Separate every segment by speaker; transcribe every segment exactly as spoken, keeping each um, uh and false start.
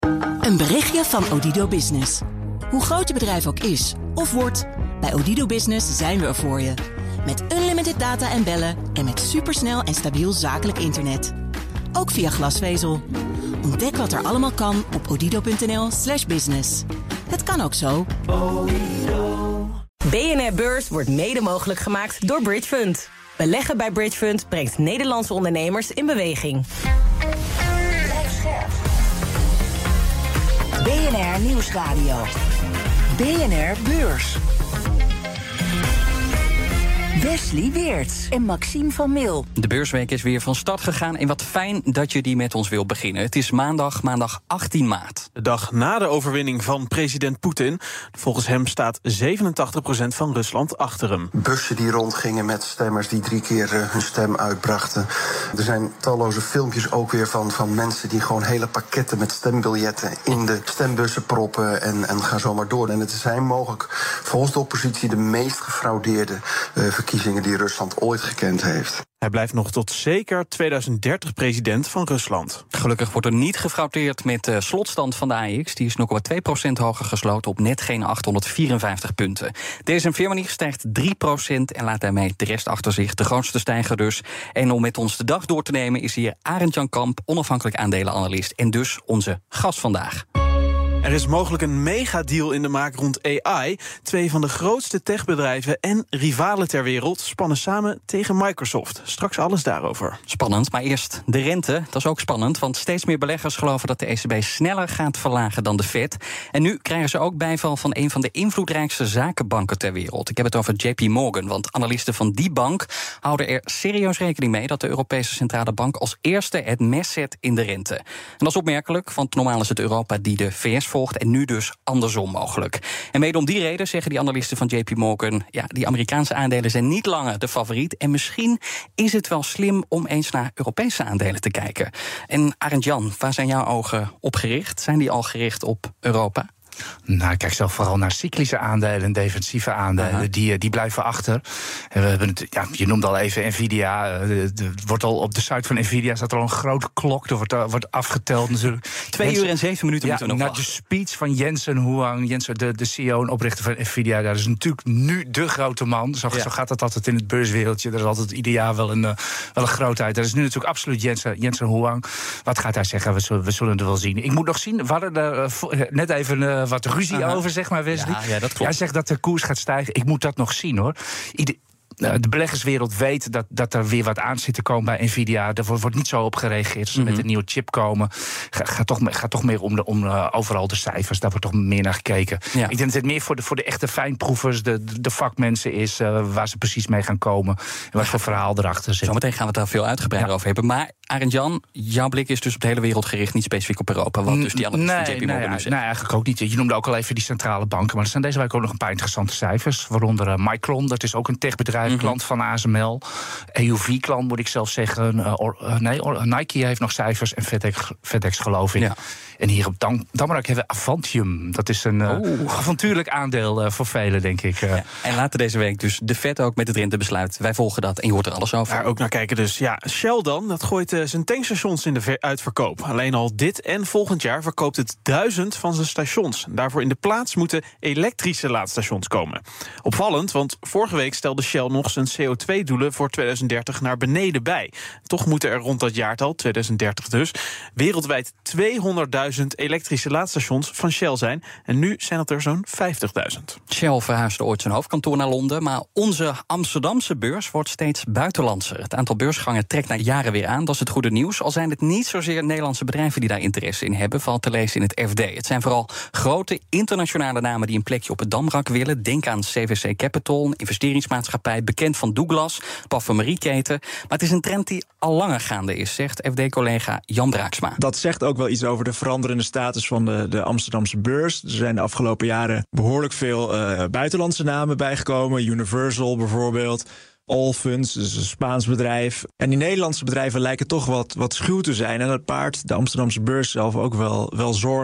Speaker 1: Een berichtje van Odido Business. Hoe groot je bedrijf ook is of wordt, bij Odido Business zijn we er voor je. Met unlimited data en bellen en met supersnel en stabiel zakelijk internet. Ook via glasvezel. Ontdek wat er allemaal kan op odido.nl slash business. Het kan ook zo.
Speaker 2: B N R Beurs wordt mede mogelijk gemaakt door Bridgefund. Beleggen bij Bridgefund brengt Nederlandse ondernemers in beweging.
Speaker 3: B N R Nieuwsradio. B N R Beurs. Wesley Weerts en Maxime van Mil.
Speaker 4: De beursweek is weer van start gegaan en wat fijn dat je die met ons wil beginnen. Het is maandag, maandag achttien maart.
Speaker 5: De dag na de overwinning van president Poetin. Volgens hem staat zevenentachtig procent van Rusland achter hem.
Speaker 6: Bussen die rondgingen met stemmers die drie keer uh, hun stem uitbrachten. Er zijn talloze filmpjes ook weer van, van mensen die gewoon hele pakketten met stembiljetten in de stembussen proppen en, en gaan zomaar door. En het zijn mogelijk volgens de oppositie de meest gefraudeerde uh, verkiezingen die Rusland ooit gekend heeft.
Speaker 5: Hij blijft nog tot zeker tweeduizend dertig president van Rusland.
Speaker 4: Gelukkig wordt er niet gefraudeerd met de slotstand van de A E X. Die is nul komma twee procent hoger gesloten op net geen achthonderdvierenvijftig punten. D S M Firmenich stijgt drie procent en laat daarmee de rest achter zich. De grootste stijger dus. En om met ons de dag door te nemen is hier Arend Jan Kamp, onafhankelijk aandelenanalist en dus onze gast vandaag.
Speaker 5: Er is mogelijk een megadeal in de maak rond A I. Twee van de grootste techbedrijven en rivalen ter wereld spannen samen tegen Microsoft. Straks alles daarover.
Speaker 4: Spannend, maar eerst de rente. Dat is ook spannend, want steeds meer beleggers geloven dat de E C B sneller gaat verlagen dan de Fed. En nu krijgen ze ook bijval van een van de invloedrijkste zakenbanken ter wereld. Ik heb het over J P Morgan, want analisten van die bank houden er serieus rekening mee dat de Europese Centrale Bank als eerste het mes zet in de rente. En dat is opmerkelijk, want normaal is het Europa die de V S volgt en nu dus andersom mogelijk. En mede om die reden zeggen die analisten van J P Morgan, ja, die Amerikaanse aandelen zijn niet langer de favoriet en misschien is het wel slim om eens naar Europese aandelen te kijken. En Arend Jan, waar zijn jouw ogen op gericht? Zijn die al gericht op Europa?
Speaker 7: Nou, ik kijk zelf vooral naar cyclische aandelen en defensieve aandelen. Die, die blijven achter. En we hebben het, ja, je noemde al even Nvidia. Er wordt al op de site van Nvidia staat er al een grote klok. Er wordt, uh, wordt afgeteld natuurlijk.
Speaker 4: Twee Jensen, uur en zeven minuten
Speaker 7: ja,
Speaker 4: moeten we nog
Speaker 7: naar de speech van Jensen Huang. Jensen, de, de C E O en oprichter van Nvidia. Dat is natuurlijk nu de grote man. Zo, ja. zo gaat dat altijd in het beurswereldje. Er is altijd ieder jaar wel een, uh, wel een grootheid. Dat is nu natuurlijk absoluut Jensen, Jensen Huang. Wat gaat hij zeggen? We zullen, we zullen het wel zien. Ik moet nog zien. We hadden er uh, net even Uh, wat ruzie Aha. over, zeg maar, Wesley.
Speaker 4: Ja, ja, dat klopt.
Speaker 7: Hij zegt dat de koers gaat stijgen. Ik moet dat nog zien, hoor. Ieder, de beleggerswereld weet dat, dat er weer wat aan zit te komen bij Nvidia. Er wordt, wordt niet zo op gereageerd als ze mm-hmm. met een nieuwe chip komen. Gaat ga toch, ga toch meer om, de, om uh, overal de cijfers. Daar wordt toch meer naar gekeken. Ja. Ik denk dat het meer voor de, voor de echte fijnproevers, de, de vakmensen is, uh, waar ze precies mee gaan komen. En wat voor verhaal erachter zit.
Speaker 4: Zometeen gaan we het daar veel uitgebreider ja. over hebben. Maar Arend Jan, jouw blik is dus op de hele wereld gericht, niet specifiek op Europa. Wat dus die analisten
Speaker 7: nee,
Speaker 4: van J P Morgan
Speaker 7: nee,
Speaker 4: nu zeggen.
Speaker 7: Nee, eigenlijk ook niet. Je noemde ook al even die centrale banken. Maar er zijn deze week ook nog een paar interessante cijfers. Waaronder uh, Micron, dat is ook een techbedrijf, mm-hmm. klant van A S M L. E U V-klant, moet ik zelf zeggen. Uh, or, uh, nee, or, Nike heeft nog cijfers en FedEx, FedEx geloof ik. Ja. En hier op Dam- Damrak hebben we Avantium. Dat is een uh, avontuurlijk aandeel uh, voor velen, denk ik. Uh.
Speaker 4: Ja, en later deze week dus de Fed ook met het rentebesluit. Wij volgen dat en je hoort er alles over.
Speaker 5: Daar ook naar kijken dus. Ja, Shell dan, dat gooit uh, zijn tankstations in de ver- uitverkoop. Alleen al dit en volgend jaar verkoopt het duizend van zijn stations. Daarvoor in de plaats moeten elektrische laadstations komen. Opvallend, want vorige week stelde Shell nog zijn C O twee doelen voor tweeduizend dertig naar beneden bij. Toch moeten er rond dat jaartal, tweeduizend dertig dus, wereldwijd tweehonderdduizend elektrische laadstations van Shell zijn. En nu zijn het er zo'n vijftigduizend.
Speaker 4: Shell verhuisde ooit zijn hoofdkantoor naar Londen, maar onze Amsterdamse beurs wordt steeds buitenlandser. Het aantal beursgangen trekt na jaren weer aan, dat is het goede nieuws. Al zijn het niet zozeer Nederlandse bedrijven die daar interesse in hebben, valt te lezen in het F D. Het zijn vooral grote internationale namen die een plekje op het Damrak willen. Denk aan C V C Capital, een investeringsmaatschappij, bekend van Douglas, parfumerieketen. Maar het is een trend die al langer gaande is, zegt F D-collega Jan Braaksma.
Speaker 8: Dat zegt ook wel iets over de veranderende status van de, de Amsterdamse beurs. Er zijn de afgelopen jaren behoorlijk veel uh, buitenlandse namen bijgekomen. Universal bijvoorbeeld. Allfunds, dus een Spaans bedrijf. En die Nederlandse bedrijven lijken toch wat, wat schuw te zijn. En dat paart de Amsterdamse beurs zelf ook wel, wel zorgen.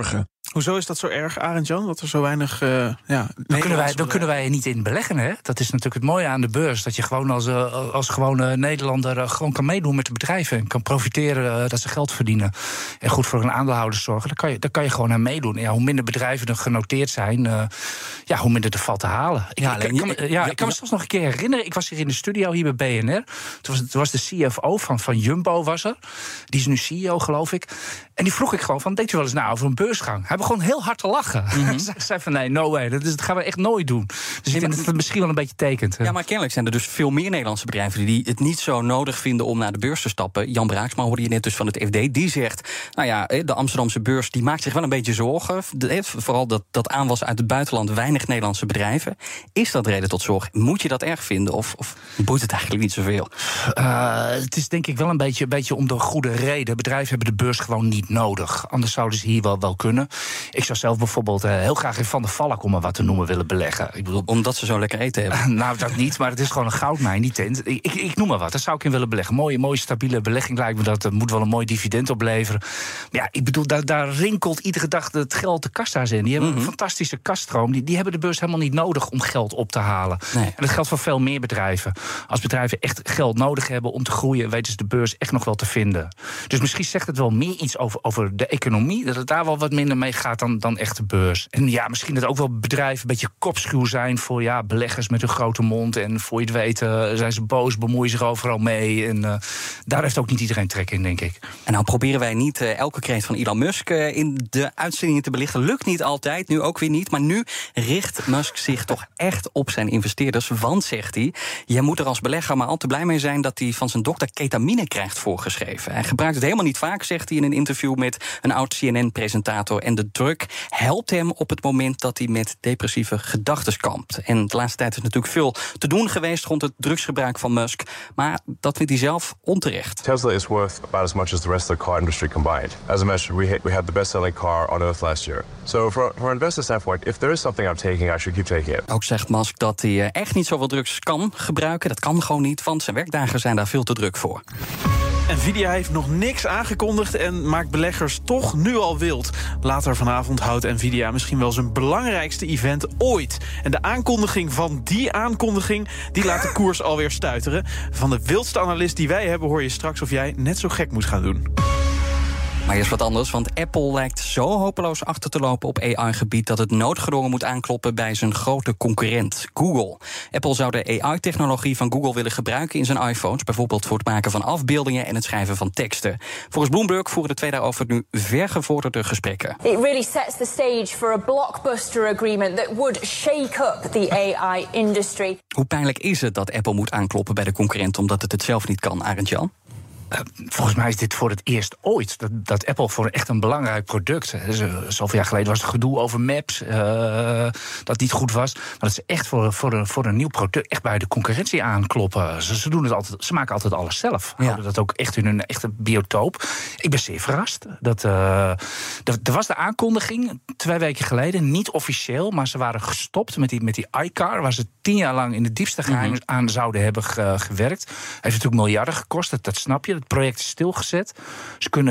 Speaker 5: Hoezo is dat zo erg, Arend-Jan? Dat er zo weinig... Uh, ja,
Speaker 7: dan, kunnen wij, dan kunnen wij er niet in beleggen, hè? Dat is natuurlijk het mooie aan de beurs. Dat je gewoon als, uh, als gewone Nederlander uh, gewoon kan meedoen met de bedrijven. En kan profiteren uh, dat ze geld verdienen. En goed voor hun aandeelhouders zorgen. Daar kan je, daar kan je gewoon aan meedoen. Ja, hoe minder bedrijven er genoteerd zijn, uh, ja, hoe minder er valt te halen. Ik, ja, ik, ik, kan, me, ja, ik kan me zelfs nog een keer herinneren. Ik was hier in de studio, hier bij B N R. Toen was, toen was de C F O van, van Jumbo, was er. Die is nu C E O, geloof ik. En die vroeg ik gewoon van, denkt u wel eens na over een beursgang? Hij begon heel hard te lachen. Mm-hmm. Hij zei van, nee, no way, dat, is, dat gaan we echt nooit doen. Dus ik denk dat het misschien wel een beetje tekent.
Speaker 4: Ja, maar kennelijk zijn er dus veel meer Nederlandse bedrijven die het niet zo nodig vinden om naar de beurs te stappen. Jan Braaksma hoorde je net dus van het F D. Die zegt, nou ja, de Amsterdamse beurs die maakt zich wel een beetje zorgen. Vooral dat, dat aanwas uit het buitenland, weinig Nederlandse bedrijven. Is dat reden tot zorg? Moet je dat erg vinden? Of, of boeit het eigenlijk niet zoveel?
Speaker 7: Uh, het is denk ik wel een beetje, een beetje om de goede reden. Bedrijven hebben de beurs gewoon niet nodig. Anders zouden ze hier wel, wel kunnen. Ik zou zelf bijvoorbeeld uh, heel graag in Van der Valk, om maar wat te noemen, willen beleggen. Ik bedoel,
Speaker 4: omdat ze zo lekker eten hebben?
Speaker 7: Nou, dat niet, maar het is gewoon een goudmijn, die tent. Ik, ik, ik noem maar wat, daar zou ik in willen beleggen. Mooie, mooie stabiele belegging lijkt me dat. Dat moet wel een mooi dividend opleveren. Maar ja, ik bedoel, daar, daar rinkelt iedere dag het geld de kassa's in. Die hebben mm-hmm. een fantastische kaststroom. Die, die hebben de beurs helemaal niet nodig om geld op te halen. Nee. En dat geldt voor veel meer bedrijven. Als bedrijven echt geld nodig hebben om te groeien, weten ze de beurs echt nog wel te vinden. Dus misschien zegt het wel meer iets over, over de economie, dat het daar wel wat minder mee gaat dan, dan echt de beurs. En ja, misschien dat ook wel bedrijven een beetje kopschuw zijn voor ja, beleggers met een grote mond. En voor je het weet uh, zijn ze boos, bemoeien zich overal mee. En uh, daar heeft ook niet iedereen trek in, denk ik.
Speaker 4: En nou proberen wij niet uh, elke kreet van Elon Musk uh, in de uitzendingen te belichten. Lukt niet altijd, nu ook weer niet. Maar nu richt Musk zich toch echt op zijn investeerders. Want, zegt hij, jij moet er als belegger maar al te blij mee zijn dat hij van zijn dokter ketamine krijgt voorgeschreven. Hij gebruikt het helemaal niet vaak, zegt hij in een interview met een oud C N N-presentator. En de drug helpt hem op het moment dat hij met depressieve gedachten kampt. En de laatste tijd is natuurlijk veel te doen geweest rond het drugsgebruik van Musk. Maar dat vindt hij zelf onterecht.
Speaker 9: Tesla is worth about as much as the rest of the car industry combined. As I mentioned, we, we had the best-selling car on Earth last year. So for, for an investor standpoint, if there is something I'm taking, I should keep taking it.
Speaker 4: Ook zegt Musk dat hij echt niet zoveel drugs kan gebruiken. Dat kan gewoon niet, want zijn werkdagen zijn daar veel te druk voor.
Speaker 5: Nvidia heeft nog niks aangekondigd en maakt beleggers toch nu al wild. Later vanavond houdt Nvidia misschien wel zijn belangrijkste event ooit. En de aankondiging van die aankondiging, die laat de koers alweer stuiteren. Van de wildste analist die wij hebben hoor je straks of jij net zo gek moet gaan doen.
Speaker 4: Maar eerst wat anders, want Apple lijkt zo hopeloos achter te lopen op A I-gebied... dat het noodgedwongen moet aankloppen bij zijn grote concurrent, Google. Apple zou de A I-technologie van Google willen gebruiken in zijn iPhones... bijvoorbeeld voor het maken van afbeeldingen en het schrijven van teksten. Volgens Bloomberg voeren de twee daarover nu vergevorderde gesprekken.
Speaker 10: It really sets the stage for a blockbuster agreement that would shake up the A I-industry.
Speaker 4: Hoe pijnlijk is het dat Apple moet aankloppen bij de concurrent... omdat het het zelf niet kan, Arend-Jan?
Speaker 7: Uh, volgens mij is dit voor het eerst ooit dat, dat Apple voor echt een belangrijk product... Zoveel jaar geleden was het gedoe over Maps, uh, dat niet goed was... maar dat ze echt voor, voor, een, voor een nieuw product echt bij de concurrentie aankloppen. Ze, ze, doen het altijd, ze maken altijd alles zelf. Ja. Houden dat ook echt in hun echte biotoop. Ik ben zeer verrast. Dat, uh, er, er was de aankondiging twee weken geleden, niet officieel... maar ze waren gestopt met die, met die iCar... waar ze tien jaar lang in de diepste geheim mm-hmm. aan zouden hebben ge, gewerkt. Heeft natuurlijk miljarden gekost, dat, dat snap je. Het project is stilgezet. Ze kunnen,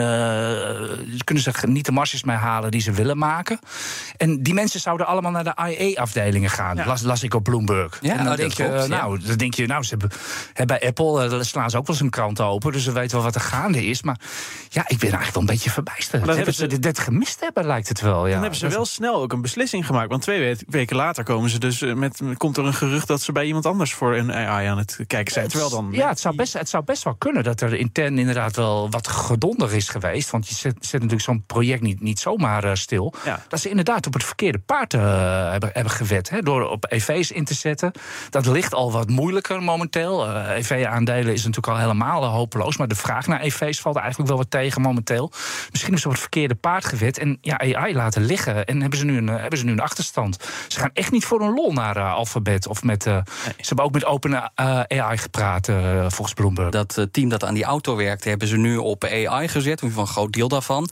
Speaker 7: ze kunnen zich niet de marges mee halen die ze willen maken. En die mensen zouden allemaal naar de I A-afdelingen gaan. Ja. Las, las ik op Bloomberg. Ja, en dan, denk je, klopt, nou, ja. dan denk je, nou, ze hebben, hè, bij Apple uh, slaan ze ook wel eens een krant open. Dus ze weten wel wat er gaande is. Maar ja, ik ben eigenlijk wel een beetje verbijsterd. Dat, dat ze dit, dit gemist hebben, lijkt het wel. Ja.
Speaker 5: Dan hebben ze wel snel ook een beslissing gemaakt. Want twee weken later komen ze dus met, komt er een gerucht dat ze bij iemand anders voor een A I aan het kijken zijn. Terwijl dan,
Speaker 7: ja, het zou, best, het zou best wel kunnen dat er intern inderdaad wel wat gedonder is geweest. Want je zet, zet natuurlijk zo'n project niet, niet zomaar uh, stil. Ja. Dat ze inderdaad op het verkeerde paard uh, hebben, hebben gewet. Hè, door op E V's in te zetten. Dat ligt al wat moeilijker momenteel. Uh, E V-aandelen is natuurlijk al helemaal uh, hopeloos. Maar de vraag naar E V's valt eigenlijk wel wat tegen momenteel. Misschien hebben ze op het verkeerde paard gewet. En ja, A I laten liggen. En hebben ze nu een, uh, hebben ze nu een achterstand. Ze gaan echt niet voor een lol naar uh, Alphabet. Of met, uh, nee. Ze hebben ook met Open uh, A I gepraat, uh, volgens Bloomberg.
Speaker 4: Dat uh, team dat aan die auto werkt, hebben ze nu op A I gezet, in ieder geval een groot deel daarvan.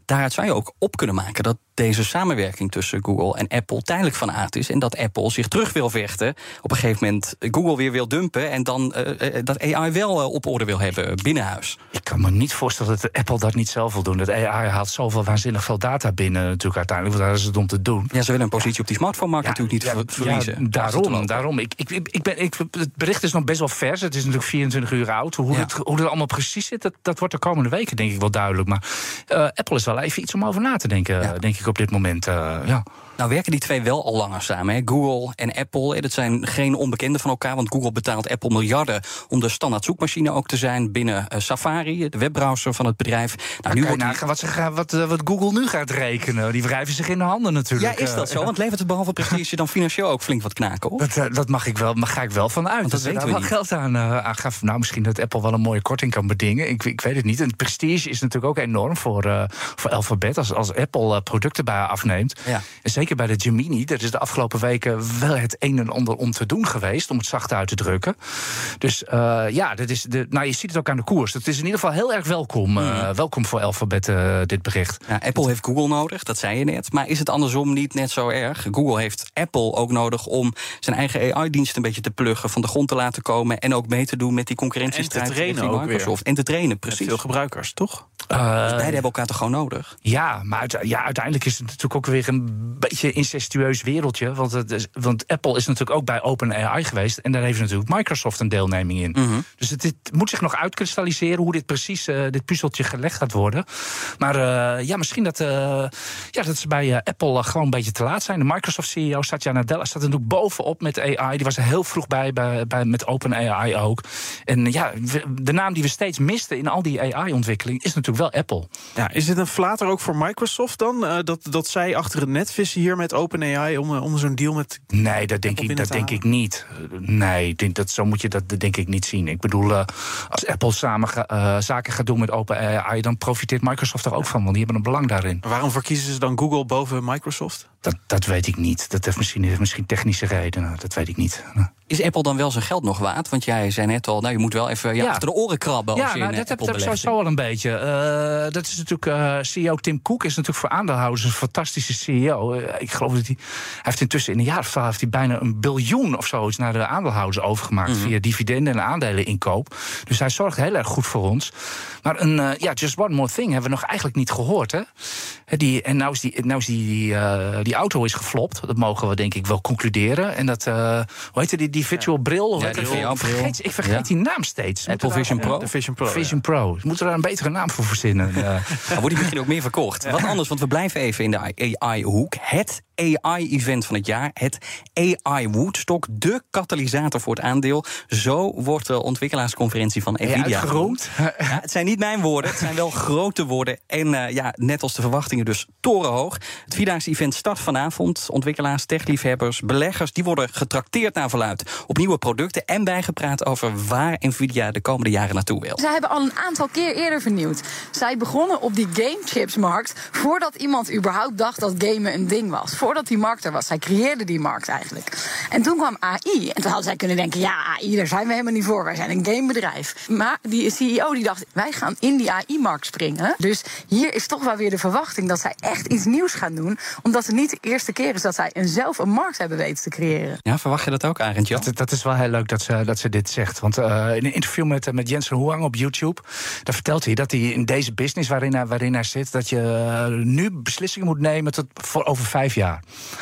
Speaker 4: daaruit zou je ook op kunnen maken dat deze samenwerking tussen Google en Apple tijdelijk van aard is. En dat Apple zich terug wil vechten. Op een gegeven moment Google weer wil dumpen. En dan uh, dat A I wel uh, op orde wil hebben binnenhuis.
Speaker 7: Ik kan me niet voorstellen dat Apple dat niet zelf wil doen. Dat A I haalt zoveel waanzinnig veel data binnen natuurlijk uiteindelijk. Want daar is het om te doen.
Speaker 4: Ja, ze willen een positie op die smartphone-markt ja, natuurlijk niet ja, verliezen.
Speaker 7: Ja, daarom, daarom. Ik, ik, ik ben, ik, het bericht is nog best wel vers. Het is natuurlijk vierentwintig uur oud. Hoe, ja. het, hoe het allemaal precies zit, dat, dat wordt de komende weken denk ik wel duidelijk. Maar uh, Apple is wel even iets om over na te denken, ja. denk ik op dit moment. Uh, ja.
Speaker 4: Nou werken die twee wel al langer samen. Hè? Google en Apple, dat zijn geen onbekenden van elkaar. Want Google betaalt Apple miljarden om de standaard zoekmachine ook te zijn binnen uh, Safari, de webbrowser van het bedrijf. Nou,
Speaker 7: nou, nu wordt nagaan wat, ze, wat, wat Google nu gaat rekenen. Die wrijven zich in de handen natuurlijk.
Speaker 4: Ja, is dat zo? Uh, Want levert het behalve prestige dan financieel ook flink wat knaken op?
Speaker 7: Dat, uh, dat mag ik wel, maar ga ik wel van uit. Want dat, dat weten we niet. Geld aan, uh, aan gaf. Nou, misschien dat Apple wel een mooie korting kan bedingen. Ik, ik weet het niet. En prestige is natuurlijk ook enorm voor, uh, voor Alphabet. Als, als Apple uh, producten bij afneemt. Ja. En zeker bij de Gemini. Er is de afgelopen weken wel het een en ander om te doen geweest, om het zacht uit te drukken. Dus uh, ja, dat is de, nou, je ziet het ook aan de koers. Het is in ieder geval heel erg welkom, uh, welkom voor Alphabet, uh, dit bericht.
Speaker 4: Ja, Apple heeft Google nodig, dat zei je net. Maar is het andersom niet net zo erg? Google heeft Apple ook nodig om zijn eigen A I-dienst een beetje te pluggen, van de grond te laten komen en ook mee te doen met die concurrentiestrijd
Speaker 5: en te trainen ook Microsoft.
Speaker 4: Weer. En te trainen, precies. Met
Speaker 5: veel gebruikers, toch?
Speaker 4: Uh, dus beide hebben elkaar toch gewoon nodig?
Speaker 7: Ja, maar uit, ja, uiteindelijk is het natuurlijk ook weer een beetje incestueus wereldje. Want, het is, want Apple is natuurlijk ook bij OpenAI geweest. En daar heeft natuurlijk Microsoft een deelneming in. Mm-hmm. Dus het, het moet zich nog uitkristalliseren hoe dit precies, uh, dit puzzeltje gelegd gaat worden. Maar uh, ja, misschien dat, uh, ja, dat ze bij uh, Apple uh, gewoon een beetje te laat zijn. De Microsoft-C E O Satya Nadella staat er natuurlijk bovenop met A I. Die was er heel vroeg bij, bij, bij met OpenAI ook. En ja, de naam die we steeds misten in al die A I-ontwikkeling is natuurlijk wel Apple.
Speaker 5: Ja, is dit een flater ook voor Microsoft dan? Uh, dat, dat zij achter het net vissen hier met OpenAI om, om zo'n deal met...
Speaker 7: Nee, dat denk, ik, dat denk ik niet. Nee, denk dat, zo moet je dat denk ik niet zien. Ik bedoel, uh, als Apple samen ga, uh, zaken gaat doen met OpenAI, dan profiteert Microsoft er ook van, want die hebben een belang daarin.
Speaker 5: Waarom verkiezen ze dan Google boven Microsoft?
Speaker 7: Dat, dat weet ik niet. Dat heeft misschien, misschien technische redenen. Dat weet ik niet.
Speaker 4: Is Apple dan wel zijn geld nog waard? Want jij zei net al, nou, je moet wel even ja, ja. achter de oren krabben.
Speaker 7: Ja,
Speaker 4: als je
Speaker 7: nou,
Speaker 4: in
Speaker 7: dat
Speaker 4: Apple
Speaker 7: heb ik sowieso al een beetje. Uh, dat is natuurlijk uh, C E O Tim Cook is natuurlijk voor aandeelhouders een fantastische C E O. Uh, ik geloof dat hij, hij heeft intussen in een jaar of twaalf heeft hij bijna een biljoen of zoiets naar de aandeelhouders overgemaakt mm-hmm. via dividenden en aandeleninkoop. Dus hij zorgt heel erg goed voor ons. Maar een uh, ja, just one more thing hebben we nog eigenlijk niet gehoord, hè? Die, en nou is die, nou is die, die, uh, die auto is geflopt. Dat mogen we denk ik wel concluderen. En dat, uh, hoe heet die, die virtual ja. bril?
Speaker 4: Ja, die
Speaker 7: ik vergeet, ik vergeet ja. die naam steeds.
Speaker 4: Apple Vision Pro.
Speaker 5: De Vision Pro.
Speaker 7: Vision ja. Pro. We moeten daar een betere naam voor verzinnen. Uh.
Speaker 4: Nou, wordt die misschien ook meer verkocht. Ja. Wat anders, want we blijven even in de A I-hoek. Het A I-event van het jaar. Het A I Woodstock. De katalysator voor het aandeel. Zo wordt de ontwikkelaarsconferentie van Nvidia
Speaker 7: genoemd.
Speaker 4: Ja, het zijn niet mijn woorden. Het zijn wel grote woorden. En uh, ja, net als de verwachtingen dus torenhoog. Het vierdaagse event start vanavond. Ontwikkelaars, techliefhebbers, beleggers, die worden getrakteerd naar verluidt op nieuwe producten en bijgepraat over waar Nvidia de komende jaren naartoe wil.
Speaker 11: Zij hebben al een aantal keer eerder vernieuwd. Zij begonnen op die gamechipsmarkt voordat iemand überhaupt dacht dat gamen een ding was. Voordat die markt er was. Zij creëerden die markt eigenlijk. En toen kwam A I. En toen hadden zij kunnen denken, ja, A I, daar zijn we helemaal niet voor. Wij zijn een gamebedrijf. Maar die C E O die dacht, wij gaan in die A I-markt springen. Dus hier is toch wel weer de verwachting dat zij echt iets nieuws gaan doen. Omdat het niet de eerste keer is dat zij een zelf een markt hebben weten te creëren.
Speaker 4: Ja, verwacht je dat ook, Arend Jan?
Speaker 7: Dat, dat is wel heel leuk dat ze, dat ze dit zegt. Want uh, in een interview met, met Jensen Huang op YouTube, daar vertelt hij dat hij in deze business waarin hij, waarin hij zit, dat je uh, nu beslissingen moet nemen tot voor over vijf jaar.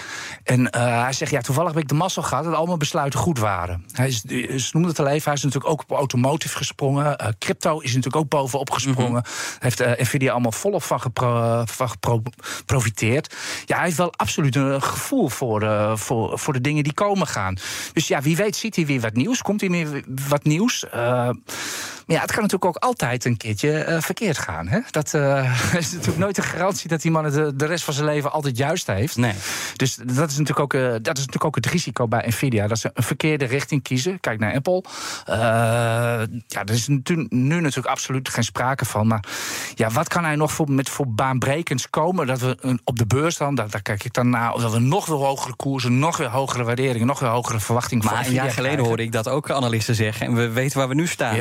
Speaker 7: En uh, hij zegt, ja, toevallig heb ik de mazzel gehad dat al mijn besluiten goed waren. Hij is, ze noemde het al even, hij is natuurlijk ook op automotive gesprongen. Uh, crypto is natuurlijk ook bovenop gesprongen. Mm-hmm. Heeft uh, Nvidia allemaal volop van, gepro, van geprofiteerd. Ja, hij heeft wel absoluut een gevoel voor, uh, voor, voor de dingen die komen gaan. Dus ja, wie weet ziet hij weer wat nieuws. Komt hij weer wat nieuws. Uh, Maar ja, het kan natuurlijk ook altijd een keertje uh, verkeerd gaan. Hè? Dat uh, is natuurlijk nooit een garantie dat die man het de, de rest van zijn leven altijd juist heeft.
Speaker 4: Nee.
Speaker 7: Dus dat is, natuurlijk ook, uh, dat is natuurlijk ook het risico bij Nvidia. Dat ze een verkeerde richting kiezen. Kijk naar Apple. Uh, ja, er is nu, nu natuurlijk absoluut geen sprake van. Maar ja, wat kan hij nog voor, met voor baanbrekends komen? Dat we een, op de beurs dan, daar, daar kijk ik dan naar, dat we nog weer hogere koersen, nog weer hogere waarderingen, nog weer hogere verwachtingen.
Speaker 4: Maar een jaar geleden hoorde ik dat ook analisten zeggen. En we weten waar we nu staan.
Speaker 7: Uh, ja,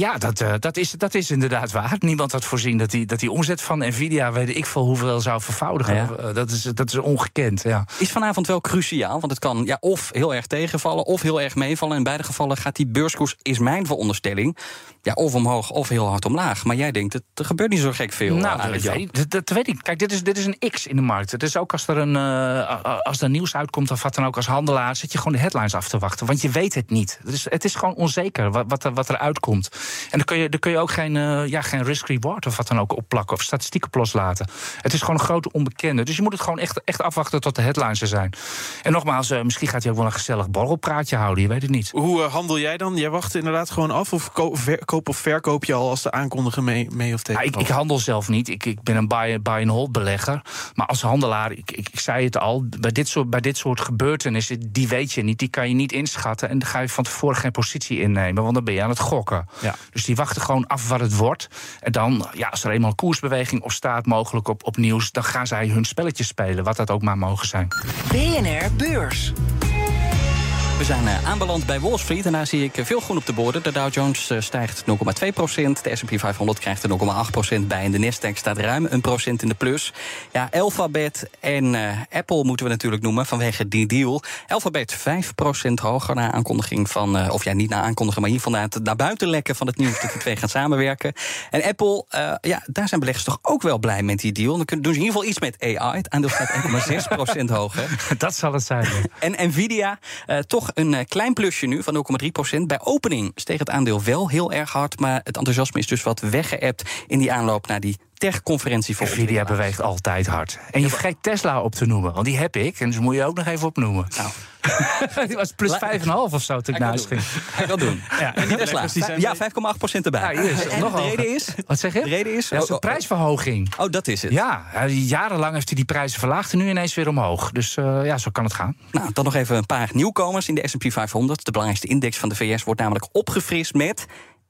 Speaker 7: ja, dat, uh, dat, is, dat is inderdaad waar. Niemand had voorzien dat die, dat die omzet van Nvidia, weet ik veel hoeveel, zou vervoudigen. Ja. Uh, dat, is, dat is ongekend, ja.
Speaker 4: Is vanavond wel cruciaal, want het kan ja, of heel erg tegenvallen of heel erg meevallen. In beide gevallen gaat die beurskoers, is mijn veronderstelling, ja, of omhoog of heel hard omlaag. Maar jij denkt, er gebeurt niet zo gek veel.
Speaker 7: Nou, dat, weet, dat, dat weet ik. Kijk, dit is, dit is een X in de markt. Het is ook als er, een, uh, als er nieuws uitkomt of wat dan ook als handelaar, zit je gewoon de headlines af te wachten. Want je weet het niet. Het is, het is gewoon onzeker wat, wat, er, wat er uitkomt. En dan kun je, dan kun je ook geen, uh, ja, geen risk-reward of wat dan ook opplakken of statistieken op loslaten. Het is gewoon een grote onbekende. Dus je moet het gewoon echt, echt afwachten tot de headlines er zijn. En nogmaals, uh, misschien gaat hij ook wel een gezellig borrelpraatje houden. Je weet het niet.
Speaker 5: Hoe uh, handel jij dan? Jij wacht inderdaad gewoon af of ko- ver, koop of verkoop je al als de aankondigen mee, mee of tegen?
Speaker 7: Ja, ik, ik handel zelf niet. Ik, ik ben een buy, buy and hold belegger. Maar als handelaar, ik, ik, ik zei het al, bij dit, soort, bij dit soort gebeurtenissen, die weet je niet, die kan je niet inschatten. En dan ga je van tevoren geen positie innemen, want dan ben je aan het gokken. Ja. Dus die wachten gewoon af wat het wordt. En dan, ja, als er eenmaal een koersbeweging op staat, mogelijk op, op nieuws, dan gaan zij hun spelletjes spelen, wat dat ook maar mogen zijn.
Speaker 3: B N R Beurs.
Speaker 4: We zijn uh, aanbeland bij Wall Street en daar zie ik uh, veel groen op de borden. De Dow Jones uh, stijgt nul komma twee procent, de S en P vijfhonderd krijgt er nul komma acht procent bij en de Nasdaq staat ruim een procent in de plus. Ja, Alphabet en uh, Apple moeten we natuurlijk noemen vanwege die deal. Alphabet vijf procent hoger na aankondiging van, uh, of ja, niet na aankondigen, maar hier vandaan naar buiten lekken van het nieuws dat die twee gaan samenwerken. En Apple, uh, ja, daar zijn beleggers toch ook wel blij met die deal. Dan doen ze in ieder geval iets met A I. Het aandeel staat één komma zes procent hoger.
Speaker 7: Dat zal het zijn.
Speaker 4: En Nvidia, uh, toch een uh, klein plusje nu van nul komma drie procent. Bij opening steeg het aandeel wel heel erg hard, maar het enthousiasme is dus wat weggeëpt in die aanloop naar die tech-conferentie voor
Speaker 7: Nvidia beweegt altijd hard. En je vergeet Tesla op te noemen, want die heb ik. En dus moet je ook nog even opnoemen. Nou. Die was plus vijf komma vijf of zo toen ik naar huis ging.
Speaker 4: Hij kan doen. Ja, en die Tesla. Ja, vijf komma acht procent erbij.
Speaker 7: Ja, is,
Speaker 4: en
Speaker 7: nog
Speaker 4: de reden is?
Speaker 7: Wat zeg je?
Speaker 4: De reden is?
Speaker 7: Ja, dat is een prijsverhoging.
Speaker 4: Oh, dat is het.
Speaker 7: Ja, jarenlang heeft hij die prijzen verlaagd en nu ineens weer omhoog. Dus uh, ja, zo kan het gaan.
Speaker 4: Nou, dan nog even een paar nieuwkomers in de S en P vijfhonderd. De belangrijkste index van de V S wordt namelijk opgefrist met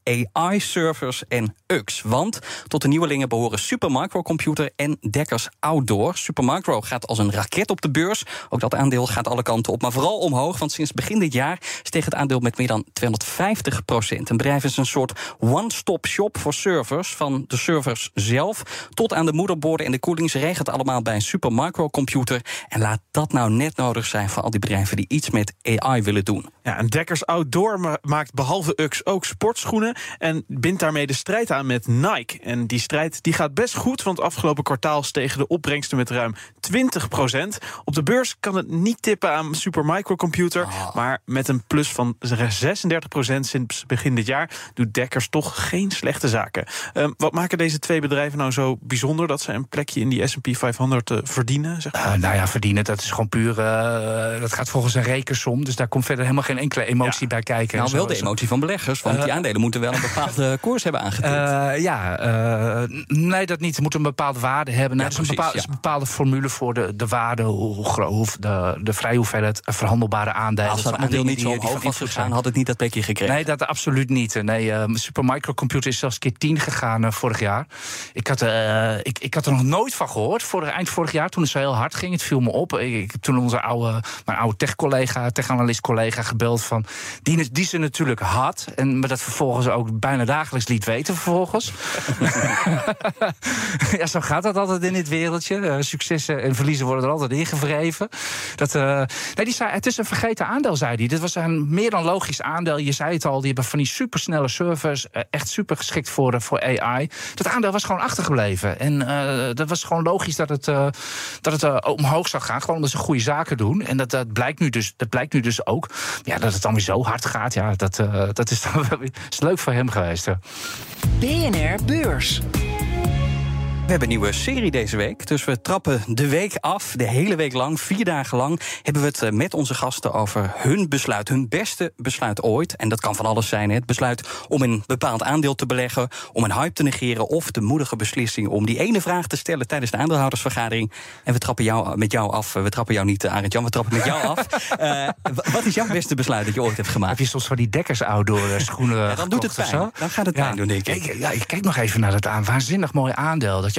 Speaker 4: A I-servers en U X. Want tot de nieuwelingen behoren Supermicro en Dekkers Outdoor. Supermicro gaat als een raket op de beurs. Ook dat aandeel gaat alle kanten op, maar vooral omhoog. Want sinds begin dit jaar steeg het aandeel met meer dan tweehonderdvijftig procent. Een bedrijf is een soort one-stop shop voor servers. Van de servers zelf tot aan de moederborden en de koeling. Ze regelt allemaal bij een Supermicro computer. En laat dat nou net nodig zijn voor al die bedrijven die iets met A I willen doen.
Speaker 5: Ja, en Dekkers Outdoor maakt behalve U X ook sportschoenen en bindt daarmee de strijd aan met Nike. En die strijd die gaat best goed, want afgelopen kwartaal stegen de opbrengsten met ruim twintig procent. Op de beurs kan het niet tippen aan Supermicrocomputer, oh. maar met een plus van zesendertig procent sinds begin dit jaar doet Dekkers toch geen slechte zaken. Um, wat maken deze twee bedrijven nou zo bijzonder dat ze een plekje in die S en P vijfhonderd uh, verdienen? Zeg maar?
Speaker 7: uh, nou ja, verdienen, dat is gewoon puur, uh, dat gaat volgens een rekensom, dus daar komt verder helemaal geen enkele emotie ja. bij kijken.
Speaker 4: Nou, wel de emotie van beleggers, want uh, die aandelen moeten wel een bepaalde koers hebben aangetikt.
Speaker 7: Uh, ja, uh, nee, dat niet. Ze moeten een bepaalde waarde hebben. Nee, ja, er is een bepaalde, ja. is een bepaalde formule voor de, de waarde, hoe groot, de, de vrije hoeveelheid verhandelbare aandelen.
Speaker 4: Als dat aandeel niet zo omhoog was gegaan, had het niet dat plekje gekregen.
Speaker 7: Nee, dat absoluut niet. Nee, uh, Supermicrocomputer is zelfs keer tien gegaan uh, vorig jaar. Ik had, uh, ik, ik had er nog nooit van gehoord. Vorig, eind vorig jaar, toen het zo heel hard ging, het viel me op. Ik, ik heb toen onze oude, mijn oude tech-collega, tech-analyst-collega gebeld van die, die ze natuurlijk had. En me dat vervolgens ook bijna dagelijks liet weten vervolgens. Ja, zo gaat dat altijd in dit wereldje. Uh, successen en verliezen worden er altijd ingevreven. Dat, uh, nee, die zei, het is een vergeten aandeel, zei hij. Dit was een meer dan logisch aandeel. Je zei het al, die hebben van die supersnelle servers. Uh, echt super geschikt voor, uh, voor A I. Dat aandeel was gewoon achtergebleven. En uh, dat was gewoon logisch dat het, uh, dat het uh, omhoog zou gaan. Gewoon omdat ze goede zaken doen. En dat, dat, blijkt, nu dus, dat blijkt nu dus ook. Ja, dat het dan weer zo hard gaat. Ja, dat, uh, dat is dan wel weer is leuk voor hem geweest. Hè.
Speaker 3: B N R Beurs.
Speaker 4: We hebben een nieuwe serie deze week, dus we trappen de week af. De hele week lang, vier dagen lang, hebben we het met onze gasten over hun besluit. Hun beste besluit ooit. En dat kan van alles zijn. Hè. Het besluit om een bepaald aandeel te beleggen, om een hype te negeren, of de moedige beslissing om die ene vraag te stellen tijdens de aandeelhoudersvergadering. En we trappen jou met jou af. We trappen jou niet, Arend Jan, we trappen met jou af. Uh, wat is jouw beste besluit dat je ooit hebt gemaakt?
Speaker 7: Heb je soms van die Dekkers Outdoor schoenen?
Speaker 4: Ja, dan doet het pijn. Dan gaat het pijn
Speaker 7: ja,
Speaker 4: doen, denk ik.
Speaker 7: Kijk, ja, ik kijk nog even naar dat aan. Waanzinnig mooi aandeel. Dat je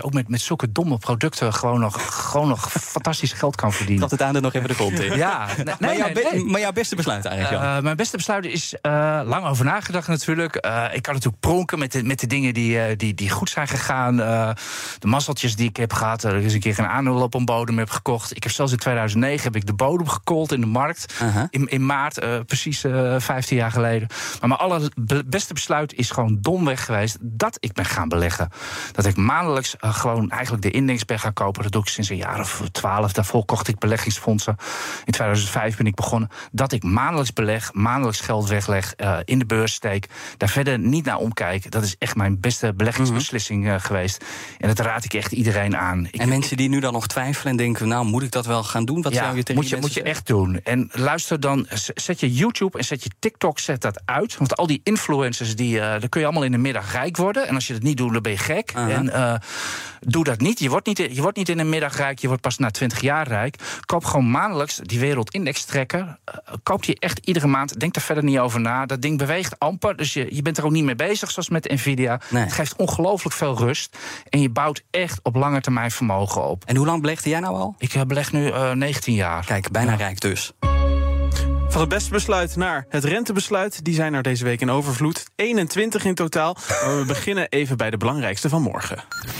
Speaker 7: je ook met, met zulke domme producten gewoon nog, gewoon nog fantastisch geld kan verdienen.
Speaker 4: Dat het aan er nog even de grond in.
Speaker 7: Ja, nee, nee,
Speaker 4: maar, jouw
Speaker 7: nee,
Speaker 4: be-
Speaker 7: nee.
Speaker 4: maar jouw beste besluit eigenlijk, Jan?
Speaker 7: Uh, mijn beste besluit is uh, lang over nagedacht natuurlijk. Uh, ik kan natuurlijk pronken met de, met de dingen die, uh, die, die goed zijn gegaan. Uh, de mazzeltjes die ik heb gehad. Er is een keer een aandeel op een bodem heb gekocht. Ik heb zelfs in tweeduizend negen heb ik de bodem gecallt in de markt. Uh-huh. In, in maart, uh, precies uh, vijftien jaar geleden. Maar mijn allerbeste besluit is gewoon domweg geweest dat ik ben gaan beleggen. Dat ik maandelijks uh, gewoon eigenlijk de index ben gaan kopen. Dat doe ik sinds een jaar of twaalf. Daarvoor kocht ik beleggingsfondsen. In tweeduizend vijf ben ik begonnen. Dat ik maandelijks beleg, maandelijks geld wegleg, uh, in de beurs steek. Daar verder niet naar omkijk. Dat is echt mijn beste beleggingsbeslissing uh, geweest. En dat raad ik echt iedereen aan. Ik,
Speaker 4: en mensen die nu dan nog twijfelen en denken, nou, moet ik dat wel gaan doen? Wat
Speaker 7: ja,
Speaker 4: zou je tegen
Speaker 7: moet je,
Speaker 4: die
Speaker 7: moet je
Speaker 4: zeggen?
Speaker 7: echt doen. En luister dan, zet je YouTube en zet je TikTok, zet dat uit. Want al die influencers, die, uh, dan kun je allemaal in de middag rijk worden. En als je dat niet doet, dan ben je gek. Uh-huh. En uh, doe dat niet. Je wordt niet, je wordt niet in een middag rijk, je wordt pas na twintig jaar rijk. Koop gewoon maandelijks die wereldindex trekker. Uh, koop die echt iedere maand. Denk er verder niet over na. Dat ding beweegt amper, dus je, je bent er ook niet mee bezig, zoals met Nvidia. Nee. Het geeft ongelooflijk veel rust. En je bouwt echt op lange termijn vermogen op.
Speaker 4: En hoe lang belegde jij nou al?
Speaker 7: Ik uh, beleg nu uh, negentien jaar.
Speaker 4: Kijk, bijna ja. rijk dus.
Speaker 5: Van het beste besluit naar het rentebesluit, die zijn er deze week in overvloed. eenentwintig in totaal, maar we beginnen even bij de belangrijkste van morgen.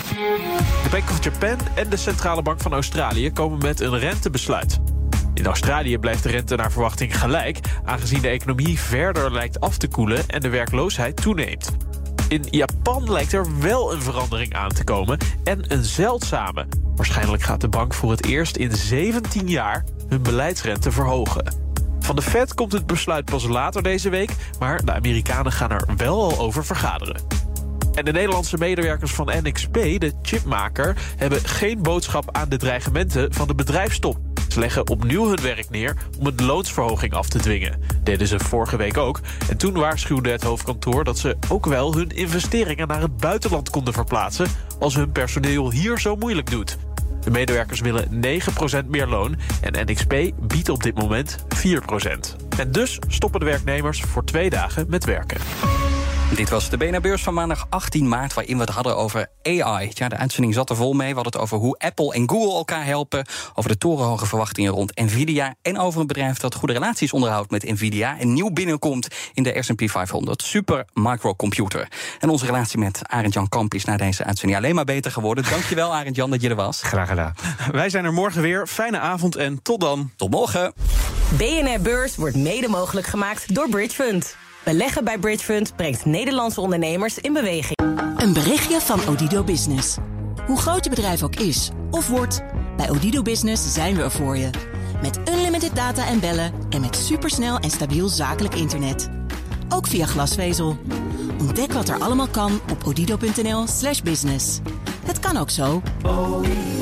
Speaker 5: De Bank of Japan en de Centrale Bank van Australië komen met een rentebesluit. In Australië blijft de rente naar verwachting gelijk, aangezien de economie verder lijkt af te koelen en de werkloosheid toeneemt. In Japan lijkt er wel een verandering aan te komen, en een zeldzame. Waarschijnlijk gaat de bank voor het eerst in zeventien jaar hun beleidsrente verhogen. Van de Fed komt het besluit pas later deze week, maar de Amerikanen gaan er wel al over vergaderen. En de Nederlandse medewerkers van N X P, de chipmaker, hebben geen boodschap aan de dreigementen van de bedrijfstop. Ze leggen opnieuw hun werk neer om een loonsverhoging af te dwingen. Deden ze vorige week ook. En toen waarschuwde het hoofdkantoor dat ze ook wel hun investeringen naar het buitenland konden verplaatsen als hun personeel hier zo moeilijk doet. De medewerkers willen negen procent meer loon en N X P biedt op dit moment vier procent. En dus stoppen de werknemers voor twee dagen met werken.
Speaker 4: Dit was de B N R Beurs van maandag achttien maart, waarin we het hadden over A I. Ja, de uitzending zat er vol mee. We hadden het over hoe Apple en Google elkaar helpen, over de torenhoge verwachtingen rond Nvidia en over een bedrijf dat goede relaties onderhoudt met Nvidia en nieuw binnenkomt in de S en P vijfhonderd, Super Microcomputer. En onze relatie met Arend-Jan Kamp is na deze uitzending alleen maar beter geworden. Dankjewel, Arend-Jan, dat je er was.
Speaker 7: Graag gedaan.
Speaker 5: Wij zijn er morgen weer. Fijne avond en tot dan.
Speaker 4: Tot morgen.
Speaker 2: B N R Beurs wordt mede mogelijk gemaakt door Bridgefund. Beleggen bij Bridgefund brengt Nederlandse ondernemers in beweging.
Speaker 1: Een berichtje van Odido Business. Hoe groot je bedrijf ook is of wordt, bij Odido Business zijn we er voor je. Met unlimited data en bellen en met supersnel en stabiel zakelijk internet. Ook via glasvezel. Ontdek wat er allemaal kan op odido punt n l slash business. Het kan ook zo.